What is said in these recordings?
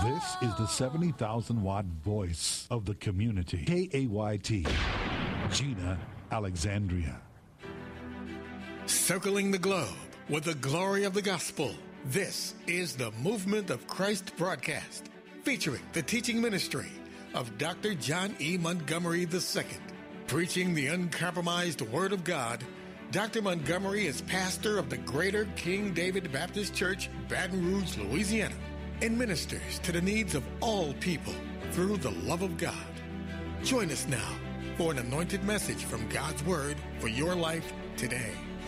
This is the 70,000-watt voice of the community. KAYT, Gina Alexandria. Circling the globe with the glory of the gospel. This is the Movement of Christ broadcast, featuring the teaching ministry of Dr. John E. Montgomery II. Preaching the uncompromised Word of God, Dr. Montgomery is pastor of the Greater King David Baptist Church, Baton Rouge, Louisiana, and ministers to the needs of all people through the love of God. Join us now for an anointed message from God's Word for your life today.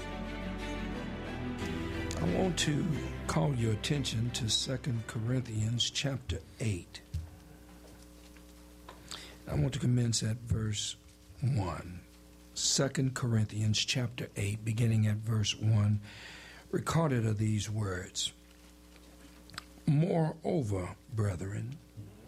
I want to call your attention to 2 Corinthians chapter 8. I want to commence at verse 1. 2 Corinthians chapter 8, beginning at verse 1, recorded are these words. Moreover, brethren,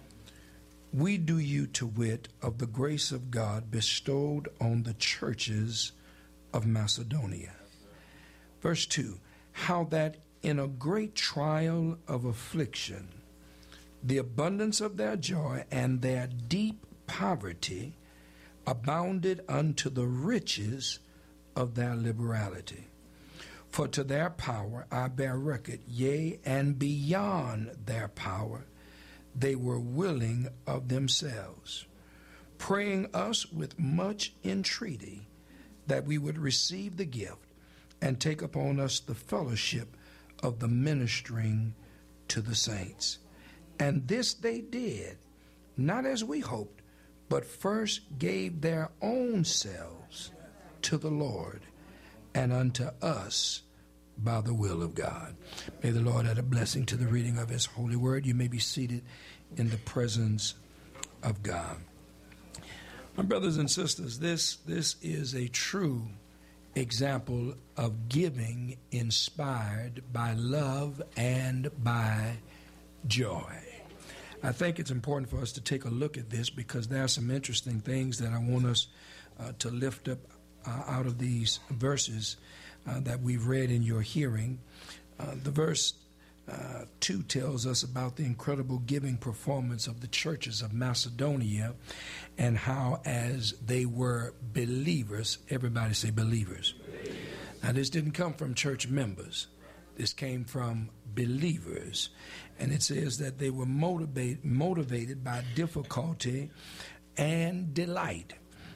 we do you to wit of the grace of God bestowed on the churches of Macedonia. Verse 2, how that in a great trial of affliction, the abundance of their joy and their deep poverty abounded unto the riches of their liberality. For to their power I bear record, yea, and beyond their power, they were willing of themselves, praying us with much entreaty that we would receive the gift and take upon us the fellowship of the ministering to the saints. And this they did, not as we hoped, but first gave their own selves to the Lord and unto us by the will of God. May the Lord add a blessing to the reading of his holy word. You may be seated in the presence of God. My brothers and sisters, this is a true example of giving inspired by love and by joy. I think it's important for us to take a look at this because there are some interesting things that I want us to lift up out of these verses that we've read in your hearing. The verse 2 tells us about the incredible giving performance of the churches of Macedonia and how as they were believers, everybody say believers. Now this didn't come from church members. This came from believers. And it says that they were motivated by difficulty and delight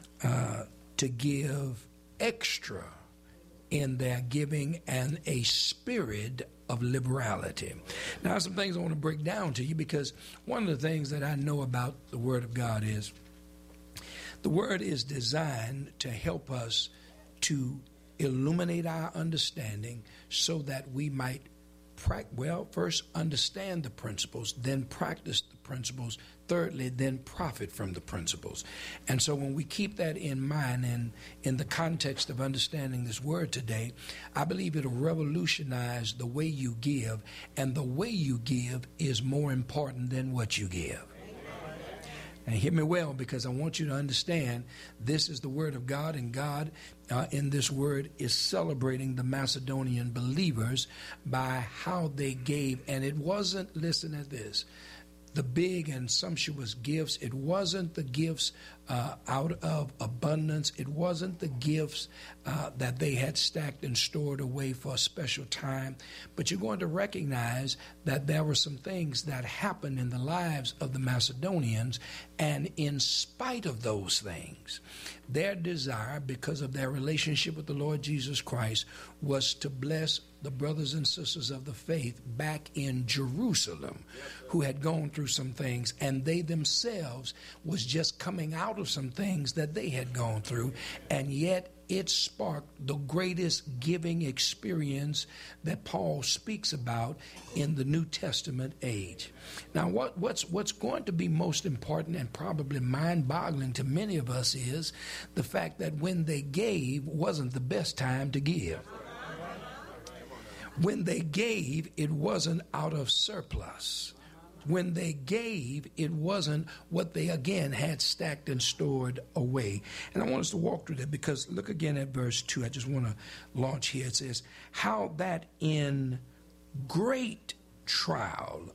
to give extra in their giving and a spirit of liberality. Now, some things I want to break down to you because one of the things that I know about the Word of God is the Word is designed to help us to illuminate our understanding so that we might first understand the principles, then practice the principles, thirdly, then profit from the principles. And so when we keep that in mind and in the context of understanding this word today, I believe it'll revolutionize the way you give, and the way you give is more important than what you give. And hear me well, because I want you to understand this is the word of God, and God in this word is celebrating the Macedonian believers by how they gave. And it wasn't, listen at this, the big and sumptuous gifts. It wasn't the gifts out of abundance. It wasn't the gifts that they had stacked and stored away for a special time. But you're going to recognize that there were some things that happened in the lives of the Macedonians, and in spite of those things, their desire, because of their relationship with the Lord Jesus Christ, was to bless the brothers and sisters of the faith back in Jerusalem who had gone through some things, and they themselves was just coming out of some things that they had gone through, and yet it sparked the greatest giving experience that Paul speaks about in the New Testament age. Now, what's going to be most important and probably mind-boggling to many of us is the fact that when they gave wasn't the best time to give. When they gave, it wasn't out of surplus. When they gave, it wasn't what they, again, had stacked and stored away. And I want us to walk through that because look again at verse 2. I just want to launch here. It says, how that in great trial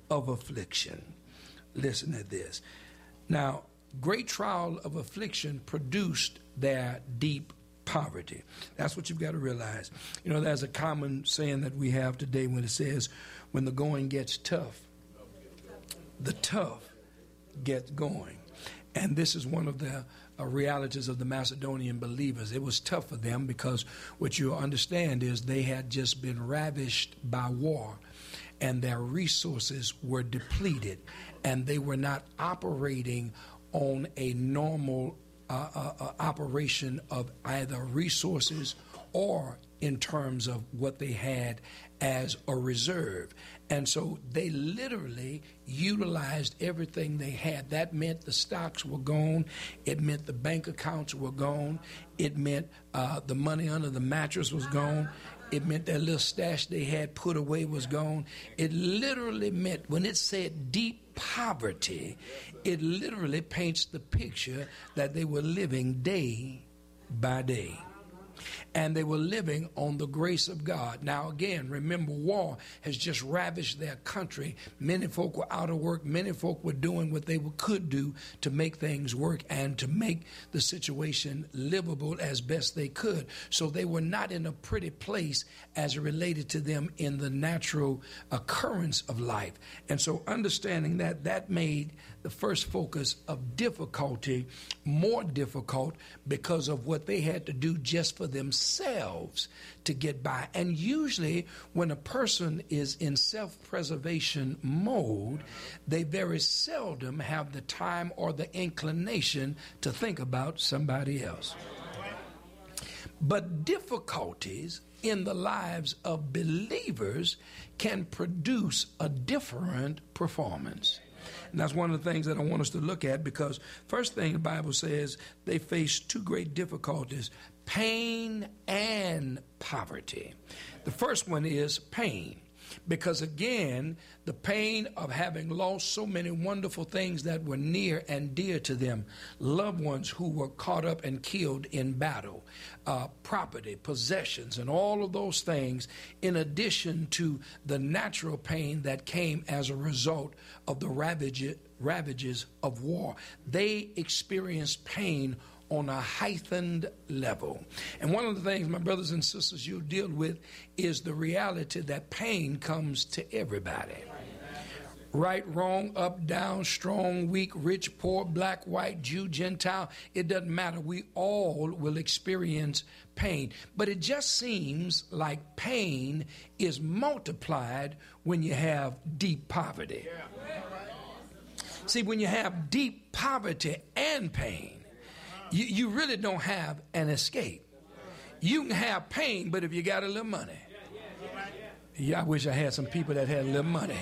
of affliction. Listen to this. Now, great trial of affliction produced their deep poverty. That's what you've got to realize. You know, there's a common saying that we have today when it says, when the going gets tough, the tough get going. And this is one of the realities of the Macedonian believers. It was tough for them because what you understand is they had just been ravished by war, and their resources were depleted, and they were not operating on a normal operation of either resources or in terms of what they had as a reserve. And so they literally utilized everything they had. That meant the stocks were gone. It meant the bank accounts were gone. It meant the money under the mattress was gone. It meant that little stash they had put away was gone. It literally meant, when it said deep poverty, it literally paints the picture that they were living day by day. And they were living on the grace of God. Now, again, remember, war has just ravished their country. Many folk were out of work. Many folk were doing what they could do to make things work and to make the situation livable as best they could. So they were not in a pretty place as it related to them in the natural occurrence of life. And so understanding that, that made the first focus of difficulty more difficult because of what they had to do just for themselves to get by. And usually when a person is in self-preservation mode, they very seldom have the time or the inclination to think about somebody else. But difficulties in the lives of believers can produce a different performance. And that's one of the things that I want us to look at, because first thing the Bible says, they face two great difficulties: pain and poverty. The first one is pain, because again, the pain of having lost so many wonderful things that were near and dear to them, loved ones who were caught up and killed in battle, property, possessions, and all of those things, in addition to the natural pain that came as a result of the ravages of war. They experienced pain on a heightened level. And one of the things, my brothers and sisters, you'll deal with is the reality that pain comes to everybody. Right, wrong, up, down, strong, weak, rich, poor, black, white, Jew, Gentile, it doesn't matter. We all will experience pain. But it just seems like pain is multiplied when you have deep poverty. See, when you have deep poverty and pain, you really don't have an escape. You can have pain, but if you got a little money. Yeah, I wish I had some people that had a little money.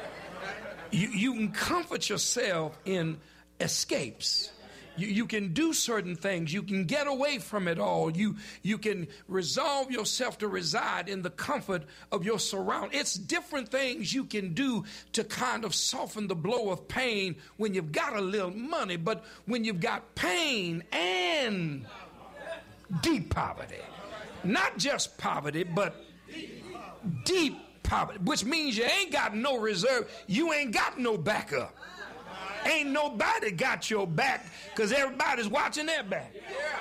You can comfort yourself in escapes. You can do certain things. You can get away from it all. You can resolve yourself to reside in the comfort of your surroundings. It's different things you can do to kind of soften the blow of pain when you've got a little money. But when you've got pain and deep poverty, not just poverty, but deep poverty, which means you ain't got no reserve. You ain't got no backup. Ain't nobody got your back because everybody's watching their back.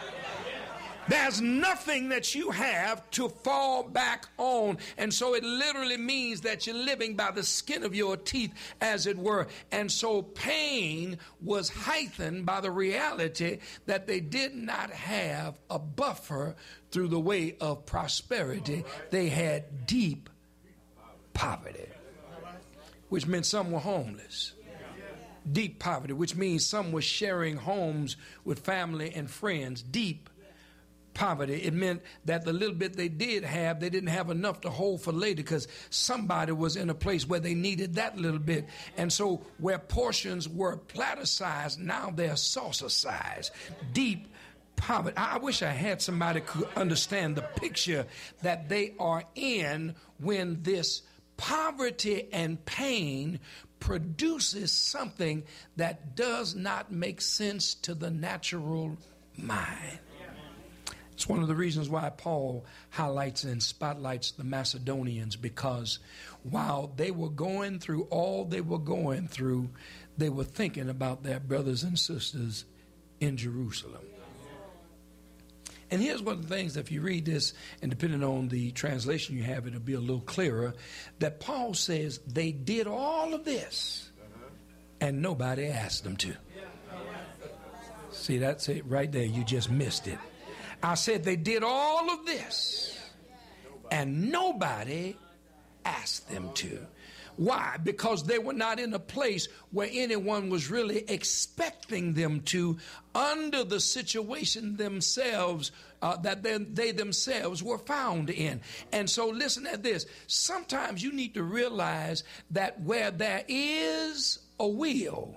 There's nothing that you have to fall back on. And so it literally means that you're living by the skin of your teeth, as it were. And so pain was heightened by the reality that they did not have a buffer through the way of prosperity. They had deep poverty, which meant some were homeless. Deep poverty, which means some were sharing homes with family and friends. Deep poverty, it meant that the little bit they did have, they didn't have enough to hold for later because somebody was in a place where they needed that little bit. And so where portions were platter sized, now they're saucer sized. Deep poverty. I wish I had somebody who could understand the picture that they are in when this poverty and pain produces something that does not make sense to the natural mind. It's one of the reasons why Paul highlights and spotlights the Macedonians, because while they were going through all they were going through, they were thinking about their brothers and sisters in Jerusalem. And here's one of the things, if you read this, and depending on the translation you have, it'll be a little clearer, that Paul says they did all of this and nobody asked them to. See, that's it right there. You just missed it. I said they did all of this and nobody asked them to. Why? Because they were not in a place where anyone was really expecting them to, under the situation themselves that they themselves were found in. And so listen at this. Sometimes you need to realize that where there is a will,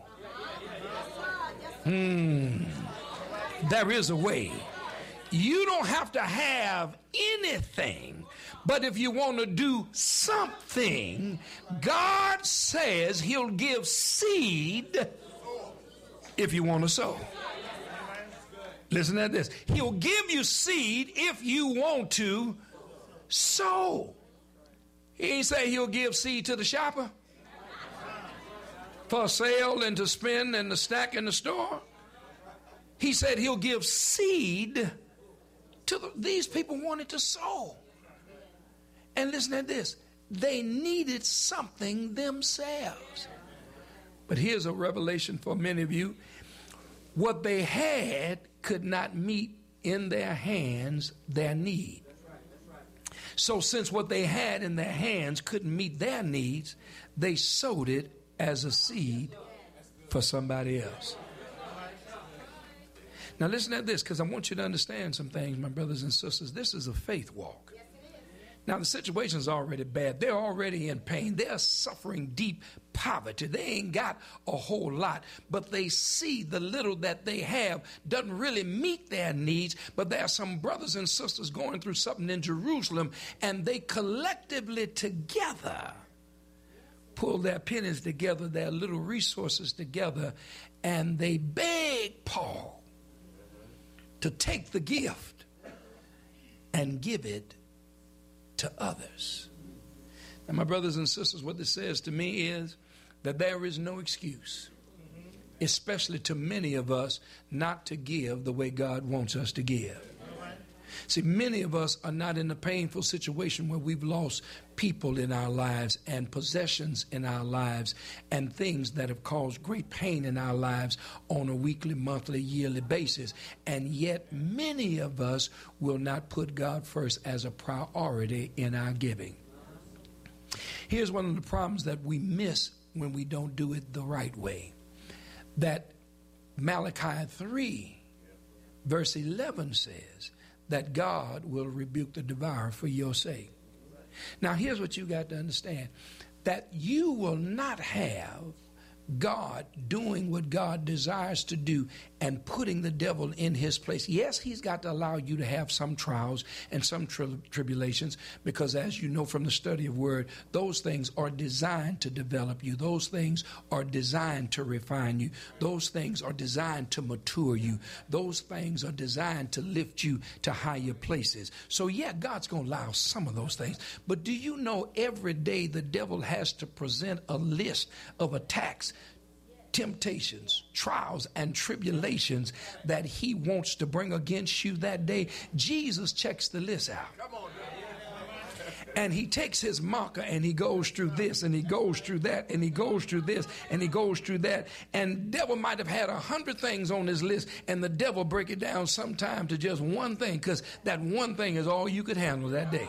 there is a way. You don't have to have anything, but if you want to do something, God says he'll give seed if you want to sow. Listen to this. He'll give you seed if you want to sow. He ain't say he'll give seed to the shopper for sale and to spend and to stack in the store. He said he'll give seed to these people wanted to sow. And listen to this. They needed something themselves. But here's a revelation for many of you. What they had could not meet in their hands their need. So since what they had in their hands couldn't meet their needs, they sowed it as a seed for somebody else. Now listen to this, because I want you to understand some things, my brothers and sisters. This is a faith walk. Now the situation is already bad. They're already in pain. They're suffering deep poverty. They ain't got a whole lot, but they see the little that they have doesn't really meet their needs. But there are some brothers and sisters going through something in Jerusalem, and they collectively together pull their pennies together, their little resources together, and they beg Paul to take the gift and give it to others. Now, my brothers and sisters, what this says to me is that there is no excuse, especially to many of us, not to give the way God wants us to give. See, many of us are not in a painful situation where we've lost people in our lives and possessions in our lives and things that have caused great pain in our lives on a weekly, monthly, yearly basis. And yet many of us will not put God first as a priority in our giving. Here's one of the problems that we miss when we don't do it the right way. That Malachi 3 verse 11 says that God will rebuke the devourer for your sake. Now here's what you got to understand. That you will not have God doing what God desires to do and putting the devil in his place. Yes, he's got to allow you to have some trials and some tribulations, because as you know from the study of word, those things are designed to develop you. Those things are designed to refine you. Those things are designed to mature you. Those things are designed to lift you to higher places. So yeah, God's going to allow some of those things. But do you know every day the devil has to present a list of attacks, temptations, trials, and tribulations that he wants to bring against you that day? Jesus checks the list out. And he takes his marker and he goes through this and he goes through that and he goes through this and he goes through that. And the devil might have had 100 things on his list, and the devil break it down sometime to just one thing, because that one thing is all you could handle that day.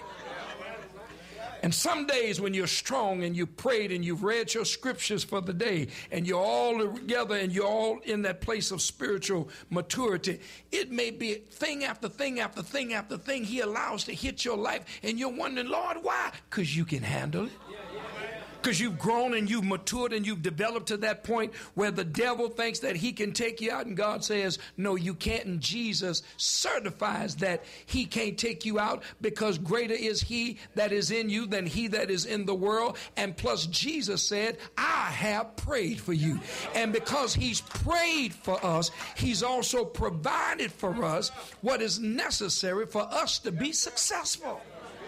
And some days when you're strong and you prayed and you've read your scriptures for the day and you're all together and you're all in that place of spiritual maturity, it may be thing after thing after thing after thing he allows to hit your life, and you're wondering, Lord, why? Because you can handle it. Because you've grown and you've matured and you've developed to that point where the devil thinks that he can take you out, and God says, no, you can't. And Jesus certifies that he can't take you out, because greater is he that is in you than he that is in the world. And plus, Jesus said, I have prayed for you. And because he's prayed for us, he's also provided for us what is necessary for us to be successful.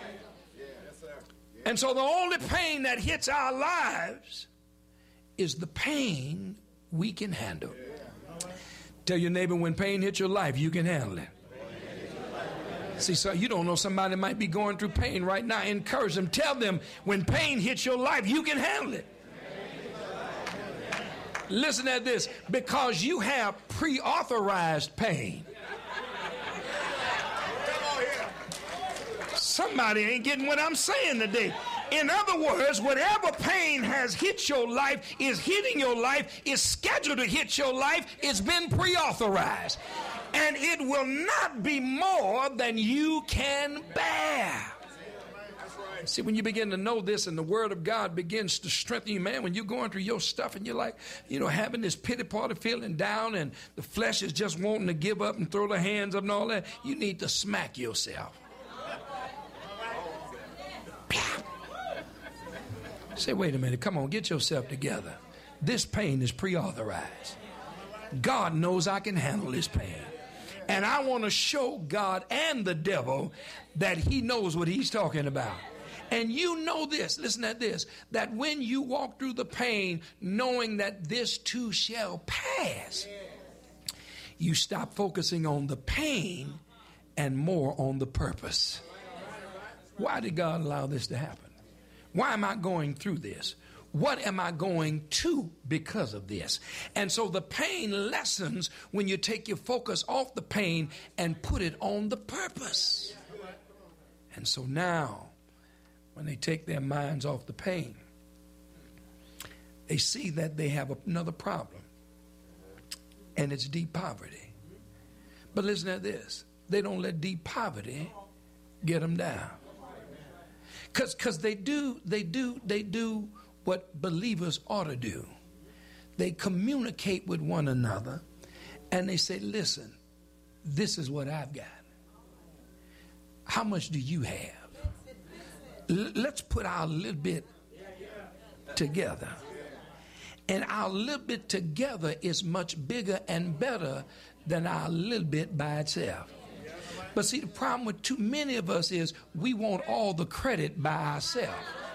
And so the only pain that hits our lives is the pain we can handle. Tell your neighbor, when pain hits your life, you can handle it. See, so you don't know, somebody might be going through pain right now. Encourage them. Tell them, when pain hits your life, you can handle it. Listen at this. Because you have pre-authorized pain. Somebody ain't getting what I'm saying today. In other words, whatever pain has hit your life, is hitting your life, is scheduled to hit your life, it's been pre-authorized. And it will not be more than you can bear. See, when you begin to know this and the word of God begins to strengthen you, man, when you're going through your stuff and you're like, having this pity party, feeling down, and the flesh is just wanting to give up and throw the hands up and all that, you need to smack yourself. Say, wait a minute, come on, get yourself together. This pain is pre-authorized. God knows I can handle this pain. And I want to show God and the devil that he knows what he's talking about. And you know this, listen at this, that when you walk through the pain, knowing that this too shall pass, you stop focusing on the pain and more on the purpose. Why did God allow this to happen? Why am I going through this? What am I going to because of this? And so the pain lessens when you take your focus off the pain and put it on the purpose. And so now, when they take their minds off the pain, they see that they have another problem, and it's deep poverty. But listen to this. They don't let deep poverty get them down. Because they do what believers ought to do. They communicate with one another, and they say, listen, this is what I've got. How much do you have? Let's put our little bit together. And our little bit together is much bigger and better than our little bit by itself. But see, the problem with too many of us is we want all the credit by ourselves.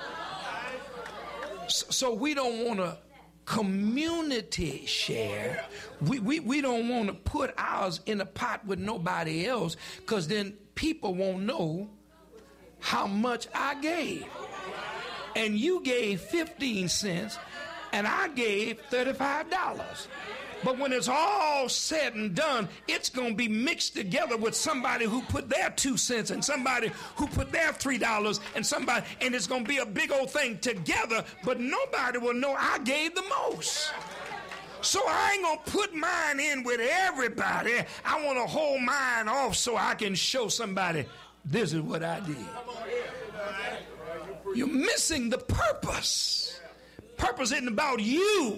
So we don't want to community share. We don't want to put ours in a pot with nobody else, because then people won't know how much I gave. And you gave 15 cents and I gave $35. But when it's all said and done, it's going to be mixed together with somebody who put their 2 cents and somebody who put their $3 and it's going to be a big old thing together, but nobody will know I gave the most. So I ain't going to put mine in with everybody. I want to hold mine off so I can show somebody this is what I did. You're missing the purpose. Purpose isn't about you.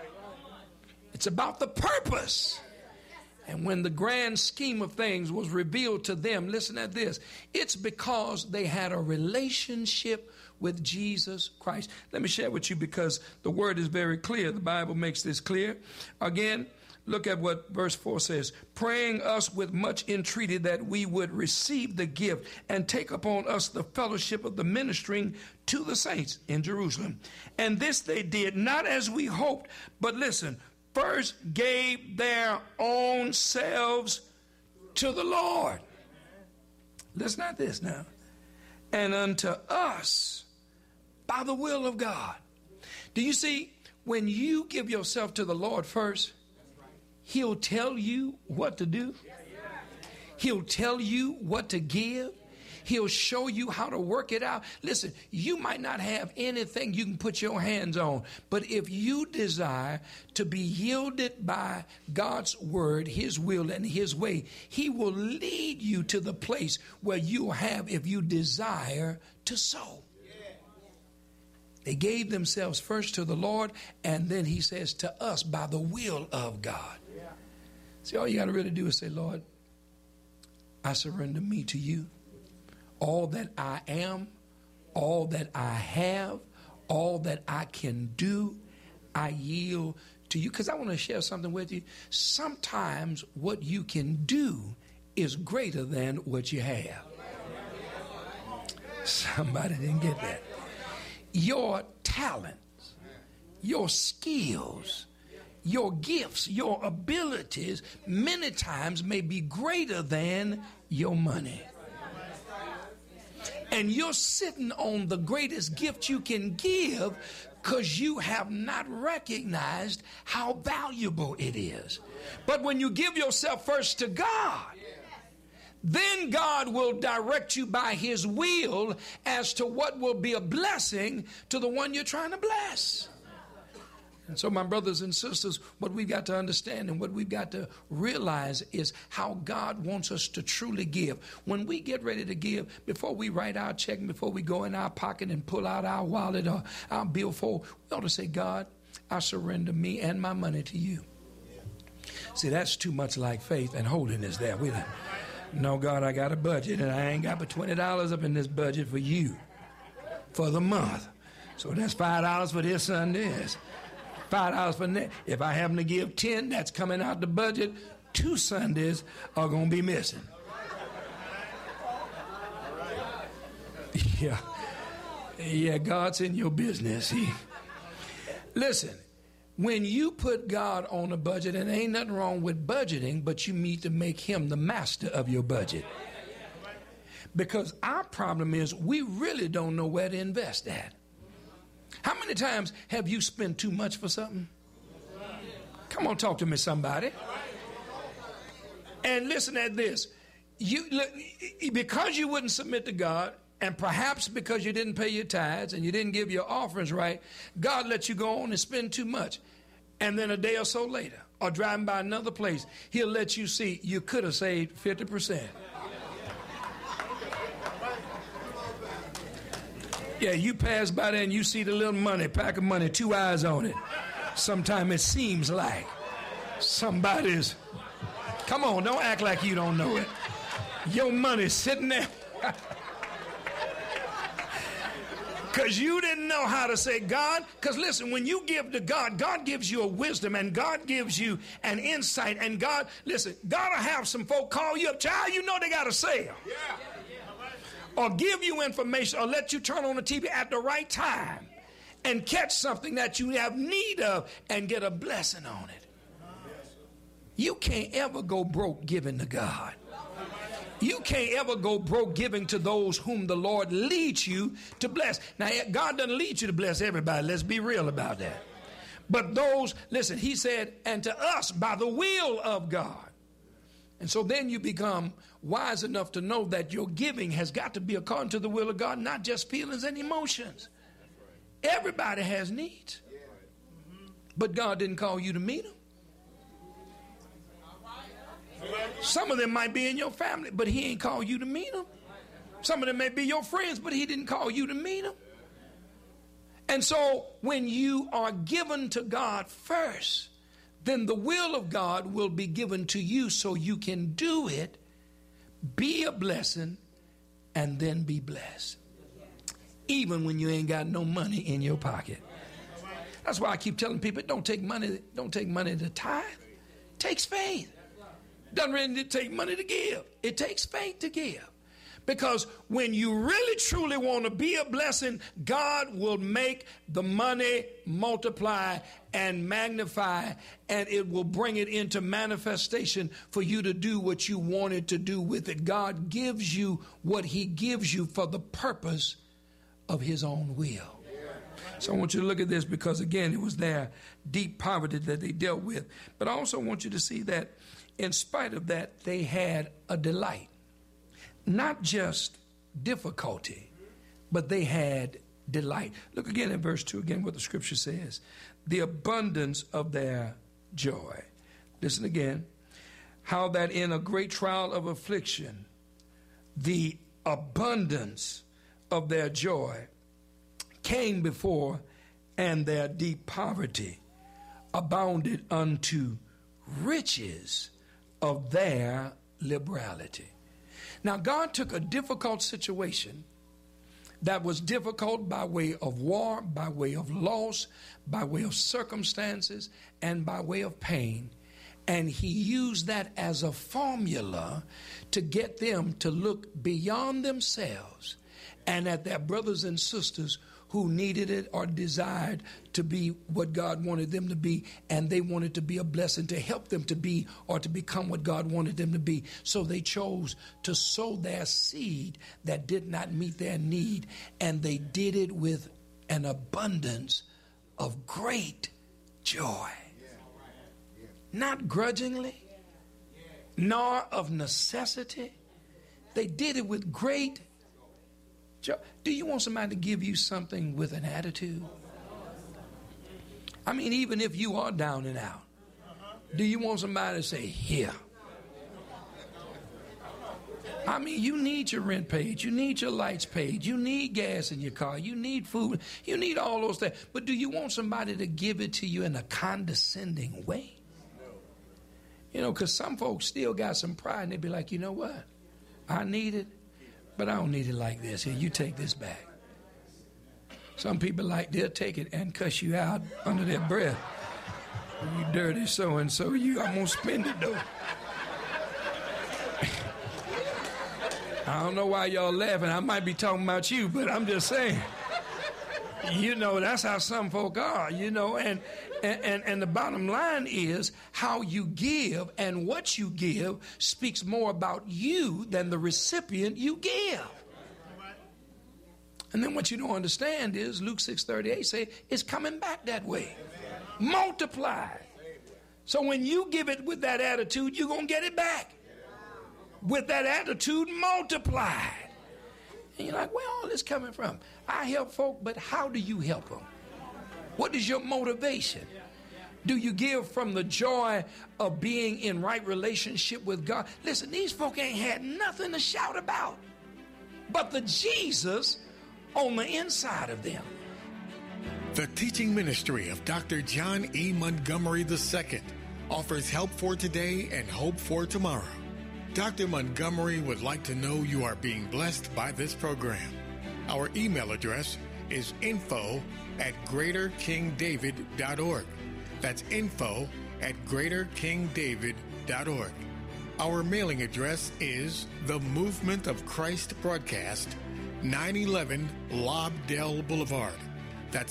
It's about the purpose. And when the grand scheme of things was revealed to them, listen at this. It's because they had a relationship with Jesus Christ. Let me share with you, because the word is very clear. The Bible makes this clear. Again, look at what verse 4 says. Praying us with much entreaty that we would receive the gift and take upon us the fellowship of the ministering to the saints in Jerusalem. And this they did, not as we hoped, but listen, first gave their own selves to the Lord. Listen at this now. And unto us by the will of God. Do you see, when you give yourself to the Lord first, He'll tell you what to do. He'll tell you what to give. He'll show you how to work it out. Listen, you might not have anything you can put your hands on, but if you desire to be yielded by God's word, His will, and His way, He will lead you to the place where you'll have, if you desire to sow. They gave themselves first to the Lord, and then he says to us, by the will of God. Yeah. See, all you got to really do is say, Lord, I surrender me to you. All that I am, all that I have, all that I can do, I yield to you. Because I want to share something with you. Sometimes what you can do is greater than what you have. Somebody didn't get that. Your talents, your skills, your gifts, your abilities many times may be greater than your money. And you're sitting on the greatest gift you can give because you have not recognized how valuable it is. But when you give yourself first to God, then God will direct you by his will as to what will be a blessing to the one you're trying to bless. And so, my brothers and sisters, what we've got to understand and what we've got to realize is how God wants us to truly give. When we get ready to give, before we write our check, before we go in our pocket and pull out our wallet or our billfold, we ought to say, God, I surrender me and my money to you. See, that's too much like faith and holiness there. No, God, I got a budget, and I ain't got but $20 up in this budget for you for the month. So that's $5 for this Sunday. That's $5 for next. If I happen to give 10, that's coming out the budget. 2 Sundays are going to be missing. Yeah, God's in your business. Listen. When you put God on a budget, and ain't nothing wrong with budgeting, but you need to make him the master of your budget. Because our problem is we really don't know where to invest at. How many times have you spent too much for something? Come on, talk to me, somebody. And listen at this. Because you wouldn't submit to God, and perhaps because you didn't pay your tithes and you didn't give your offerings right, God let you go on and spend too much. And then a day or so later, or driving by another place, he'll let you see you could have saved 50%. Yeah, you pass by there and you see the little money, pack of money, 2 eyes on it. Sometimes it seems like somebody's, come on, don't act like you don't know it. Your money's sitting there. Because you didn't know how to say God. Because listen, when you give to God, God gives you a wisdom and God gives you an insight. And God, listen, God will have some folk call you up. Child, you know they got to sell. Or give you information or let you turn on the TV at the right time and catch something that you have need of and get a blessing on it. You can't ever go broke giving to God. You can't ever go broke giving to those whom the Lord leads you to bless. Now, God doesn't lead you to bless everybody. Let's be real about that. But those, listen, he said, and to us by the will of God. And so then you become wise enough to know that your giving has got to be according to the will of God, not just feelings and emotions. Everybody has needs. But God didn't call you to meet them. Some of them might be in your family, but he ain't called you to meet them. Some of them may be your friends, but he didn't call you to meet them. And so when you are given to God first, then the will of God will be given to you so you can do it, be a blessing, and then be blessed. Even when you ain't got no money in your pocket. That's why I keep telling people, don't take money to tithe. It takes faith. Doesn't really take money to give. It takes faith to give. Because when you really truly want to be a blessing, God will make the money multiply and magnify, and it will bring it into manifestation for you to do what you wanted to do with it. God gives you what he gives you for the purpose of his own will. So I want you to look at this because, again, it was their deep poverty that they dealt with. But I also want you to see that in spite of that, they had a delight. Not just difficulty, but they had delight. Look again at verse 2, again what the scripture says. The abundance of their joy. Listen again. How that in a great trial of affliction, the abundance of their joy came before, and their deep poverty abounded unto riches of their liberality. Now, God took a difficult situation that was difficult by way of war, by way of loss, by way of circumstances, and by way of pain. And he used that as a formula to get them to look beyond themselves and at their brothers and sisters who needed it or desired to be what God wanted them to be, and they wanted to be a blessing to help them to be or to become what God wanted them to be. So they chose to sow their seed that did not meet their need, and they did it with an abundance of great joy. Not grudgingly, nor of necessity. They did it with great joy. Do you want somebody to give you something with an attitude? I mean, even if you are down and out, do you want somebody to say, here? I mean, you need your rent paid. You need your lights paid. You need gas in your car. You need food. You need all those things. But do you want somebody to give it to you in a condescending way? You know, because some folks still got some pride, and they be like, you know what? I need it, but I don't need it like this. Here, you take this back. Some people they'll take it and cuss you out under their breath. You dirty so-and-so, I'm going to spend it, though. I don't know why y'all laughing. I might be talking about you, but I'm just saying. You know, that's how some folk are, you know, and the bottom line is how you give and what you give speaks more about you than the recipient you give. And then what you don't understand is Luke 6:38 say it's coming back that way. Multiply. So when you give it with that attitude, you're going to get it back. With that attitude, multiply. And you're like, where all this coming from? I help folk, but how do you help them? What is your motivation? Do you give from the joy of being in right relationship with God? Listen, these folk ain't had nothing to shout about but the Jesus on the inside of them. The teaching ministry of Dr. John E. Montgomery II offers help for today and hope for tomorrow. Dr. Montgomery would like to know you are being blessed by this program. Our email address is info@greaterkingdavid.org. That's info@greaterkingdavid.org. Our mailing address is The Movement of Christ Broadcast, 911 Lobdell Boulevard. That's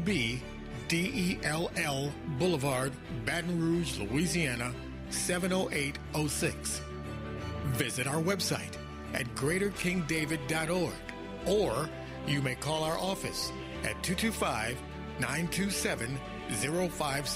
LOBDELL Boulevard, Baton Rouge, Louisiana, 70806. Visit our website at greaterkingdavid.org, or you may call our office at 225-927-05.